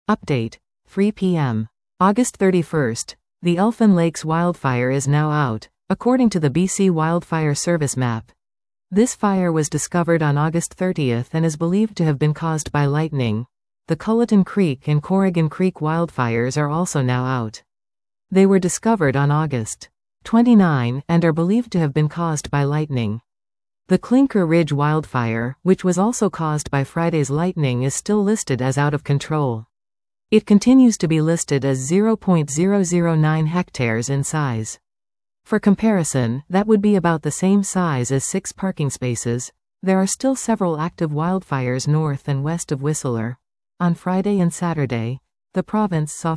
Update, 3 p.m. August 31st. The Elfin Lakes wildfire is now out, according to the BC Wildfire Service map. This fire was discovered on August 30th and is believed to have been caused by lightning. The Culleton Creek and Corrigan Creek wildfires are also now out. They were discovered on August 29 and are believed to have been caused by lightning. The Clinker Ridge wildfire, which was also caused by Friday's lightning, is still listed as out of control. It continues to be listed as 0.009 hectares in size. For comparison, that would be about the same size as 6 parking spaces. There are still several active wildfires north and west of Whistler. On Friday and Saturday, the province saw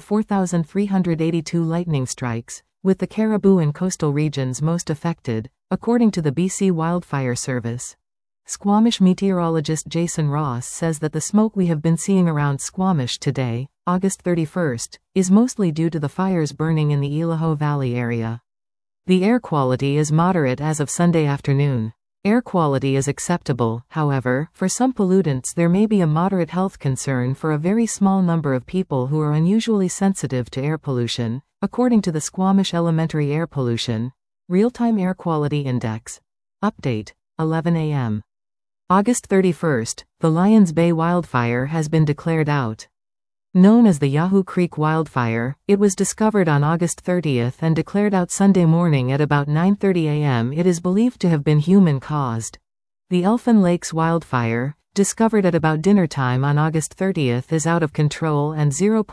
4,382 lightning strikes, with the Cariboo and coastal regions most affected, according to the BC Wildfire Service. Squamish meteorologist Jason Ross says that the smoke we have been seeing around Squamish today, August 31st, is mostly due to the fires burning in the Ilaho Valley area. The air quality is moderate as of Sunday afternoon. Air quality is acceptable, however, for some pollutants there may be a moderate health concern for a very small number of people who are unusually sensitive to air pollution, according to the Squamish Elementary Air Pollution Real-Time Air Quality Index. Update, 11 a.m. August 31st, the Lions Bay wildfire has been declared out. Known as the Yahoo Creek wildfire, it was discovered on August 30th and declared out Sunday morning at about 9:30 a.m. It is believed to have been human-caused. The Elfin Lakes wildfire, discovered at about dinner time on August 30th, is out of control and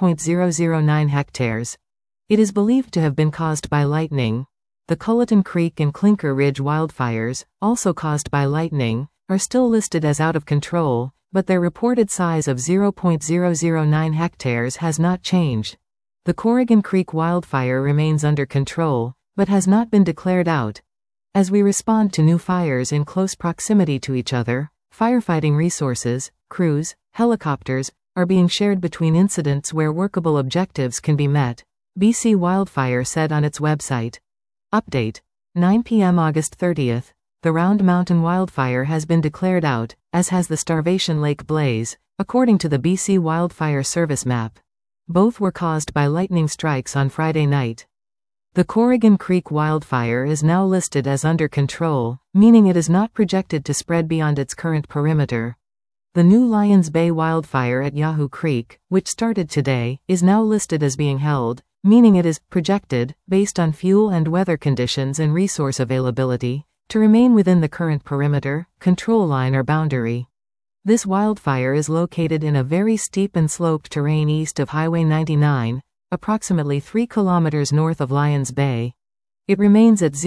0.009 hectares. It is believed to have been caused by lightning. The Culleton Creek and Clinker Ridge wildfires, also caused by lightning, are still listed as out of control, but their reported size of 0.009 hectares has not changed. The Corrigan Creek wildfire remains under control, but has not been declared out. As we respond to new fires in close proximity to each other, firefighting resources, crews, helicopters, are being shared between incidents where workable objectives can be met, BC Wildfire said on its website. Update, 9 p.m. August 30th. The Round Mountain wildfire has been declared out, as has the Starvation Lake blaze, according to the BC Wildfire Service map. Both were caused by lightning strikes on Friday night. The Corrigan Creek wildfire is now listed as under control, meaning it is not projected to spread beyond its current perimeter. The new Lions Bay wildfire at Yahoo Creek, which started today, is now listed as being held, meaning it is projected, based on fuel and weather conditions and resource availability, to remain within the current perimeter, control line or boundary. This wildfire is located in a very steep and sloped terrain east of Highway 99, approximately 3 kilometers north of Lions Bay. It remains at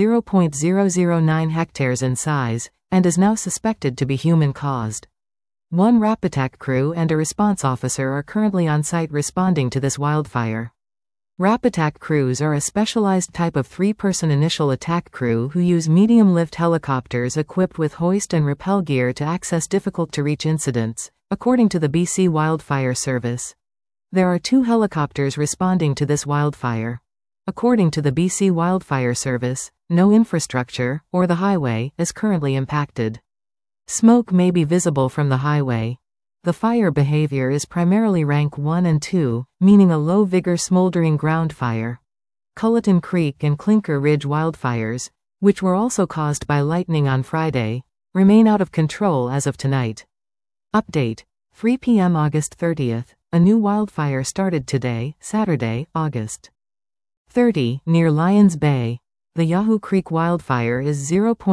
0.009 hectares in size, and is now suspected to be human-caused. One Rapattack crew and a response officer are currently on site responding to this wildfire. Rapattack crews are a specialized type of 3-person initial attack crew who use medium-lift helicopters equipped with hoist and rappel gear to access difficult-to-reach incidents, according to the BC Wildfire Service. There are 2 helicopters responding to this wildfire. According to the BC Wildfire Service, no infrastructure, or the highway, is currently impacted. Smoke may be visible from the highway. The fire behavior is primarily rank 1 and 2, meaning a low-vigor smoldering ground fire. Culleton Creek and Clinker Ridge wildfires, which were also caused by lightning on Friday, remain out of control as of tonight. Update, 3 p.m. August 30th. A new wildfire started today, Saturday, August 30, near Lions Bay. The Yahoo Creek wildfire is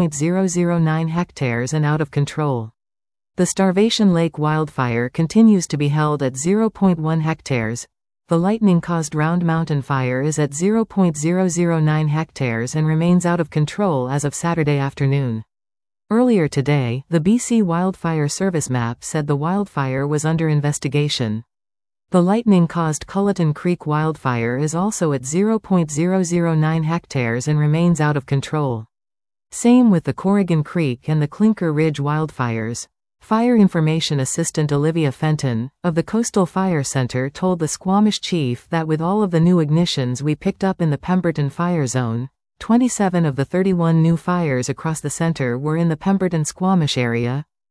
0.009 hectares and out of control. The Starvation Lake wildfire continues to be held at 0.1 hectares. The lightning-caused Round Mountain fire is at 0.009 hectares and remains out of control as of Saturday afternoon. Earlier today, the BC Wildfire Service map said the wildfire was under investigation. The lightning-caused Culleton Creek wildfire is also at 0.009 hectares and remains out of control. Same with the Corrigan Creek and the Clinker Ridge wildfires. Fire Information Assistant Olivia Fenton, of the Coastal Fire Center, told the Squamish chief that with all of the new ignitions we picked up in the Pemberton fire zone, 27 of the 31 new fires across the center were in the Pemberton-Squamish area.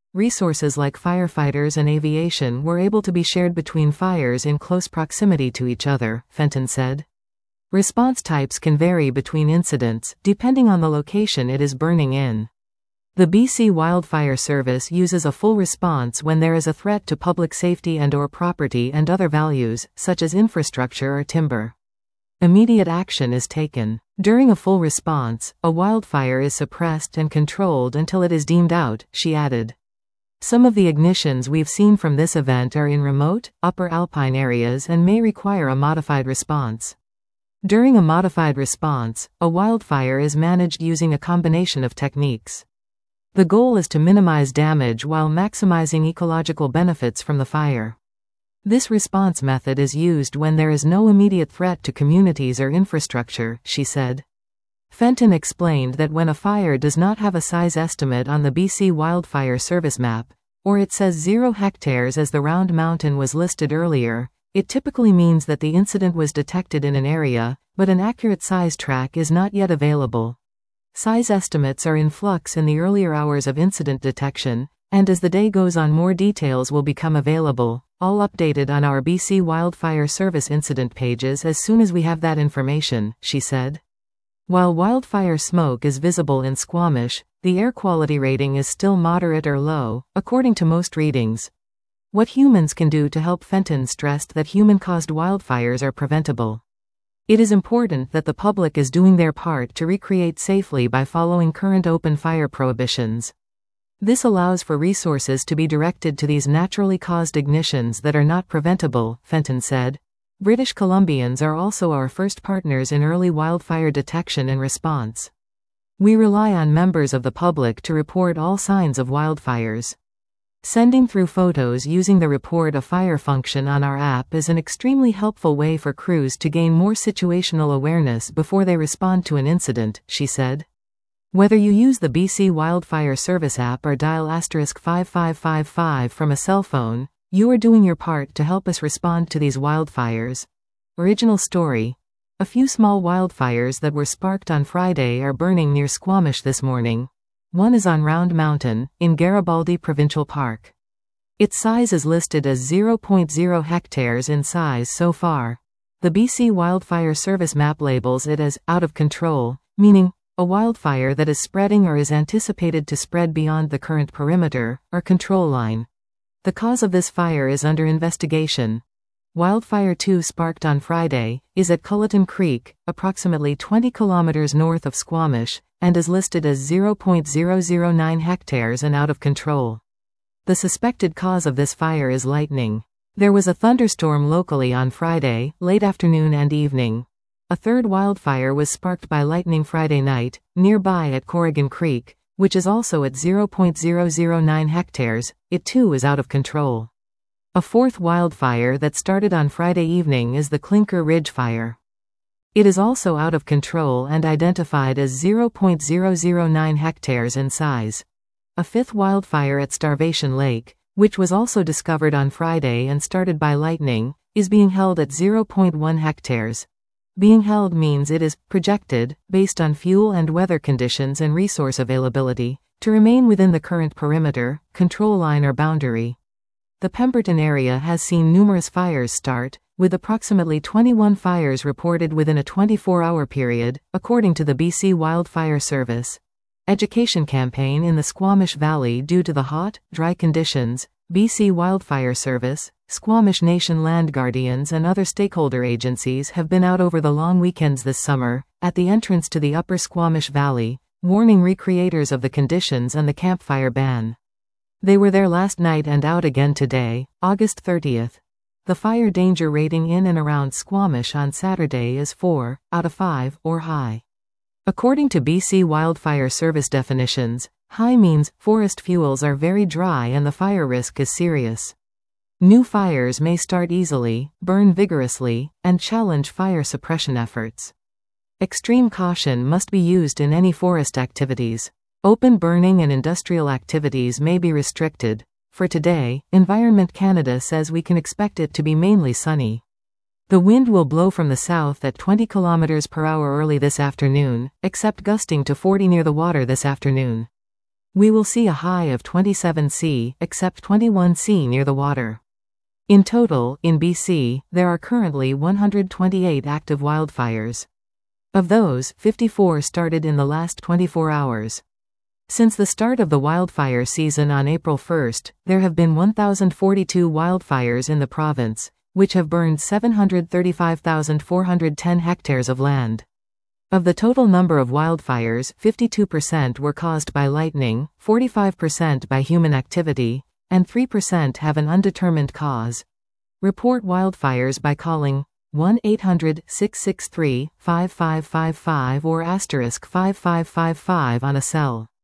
Resources like firefighters and aviation were able to be shared between fires in close proximity to each other, Fenton said. Response types can vary between incidents, depending on the location it is burning in. The BC Wildfire Service uses a full response when there is a threat to public safety and/or property and other values, such as infrastructure or timber. Immediate action is taken. During a full response, a wildfire is suppressed and controlled until it is deemed out, she added. Some of the ignitions we've seen from this event are in remote, upper alpine areas and may require a modified response. During a modified response, a wildfire is managed using a combination of techniques. The goal is to minimize damage while maximizing ecological benefits from the fire. This response method is used when there is no immediate threat to communities or infrastructure, she said. Fenton explained that when a fire does not have a size estimate on the BC Wildfire Service map, or it says 0 hectares as the Round Mountain was listed earlier, it typically means that the incident was detected in an area, but an accurate size track is not yet available. Size estimates are in flux in the earlier hours of incident detection, and as the day goes on more details will become available, all updated on our BC Wildfire Service incident pages as soon as we have that information, she said. While wildfire smoke is visible in Squamish, the air quality rating is still moderate or low, according to most readings. What humans can do to help. Fenton stressed that human-caused wildfires are preventable. It is important that the public is doing their part to recreate safely by following current open fire prohibitions. This allows for resources to be directed to these naturally caused ignitions that are not preventable, Fenton said. British Columbians are also our first partners in early wildfire detection and response. We rely on members of the public to report all signs of wildfires. Sending through photos using the Report a Fire function on our app is an extremely helpful way for crews to gain more situational awareness before they respond to an incident, she said. Whether you use the BC Wildfire Service app or dial *5555 from a cell phone, you are doing your part to help us respond to these wildfires. Original story. A few small wildfires that were sparked on Friday are burning near Squamish this morning. One is on Round Mountain, in Garibaldi Provincial Park. Its size is listed as 0.0 hectares in size so far. The BC Wildfire Service map labels it as out of control, meaning a wildfire that is spreading or is anticipated to spread beyond the current perimeter, or control line. The cause of this fire is under investigation. Wildfire 2 sparked on Friday, is at Culleton Creek, approximately 20 kilometers north of Squamish, and is listed as 0.009 hectares and out of control. The suspected cause of this fire is lightning. There was a thunderstorm locally on Friday, late afternoon and evening. A third wildfire was sparked by lightning Friday night, nearby at Corrigan Creek, which is also at 0.009 hectares, it too is out of control. A fourth wildfire that started on Friday evening is the Clinker Ridge Fire. It is also out of control and identified as 0.009 hectares in size. A fifth wildfire at Starvation Lake, which was also discovered on Friday and started by lightning, is being held at 0.1 hectares. Being held means it is projected, based on fuel and weather conditions and resource availability, to remain within the current perimeter, control line or boundary. The Pemberton area has seen numerous fires start, with approximately 21 fires reported within a 24-hour period, according to the BC Wildfire Service. Education campaign in the Squamish Valley due to the hot, dry conditions. BC Wildfire Service, Squamish Nation Land Guardians and other stakeholder agencies have been out over the long weekends this summer, at the entrance to the upper Squamish Valley, warning recreators of the conditions and the campfire ban. They were there last night and out again today, August 30th. The fire danger rating in and around Squamish on Saturday is 4 out of 5 or high. According to BC Wildfire Service definitions, high means forest fuels are very dry and the fire risk is serious. New fires may start easily, burn vigorously, and challenge fire suppression efforts. Extreme caution must be used in any forest activities. Open burning and industrial activities may be restricted. For today, Environment Canada says we can expect it to be mainly sunny. The wind will blow from the south at 20 km per hour early this afternoon, except gusting to 40 near the water this afternoon. We will see a high of 27°C, except 21°C near the water. In total, in BC, there are currently 128 active wildfires. Of those, 54 started in the last 24 hours. Since the start of the wildfire season on April 1, there have been 1,042 wildfires in the province, which have burned 735,410 hectares of land. Of the total number of wildfires, 52% were caused by lightning, 45% by human activity, and 3% have an undetermined cause. Report wildfires by calling 1-800-663-5555 or *5555 on a cell.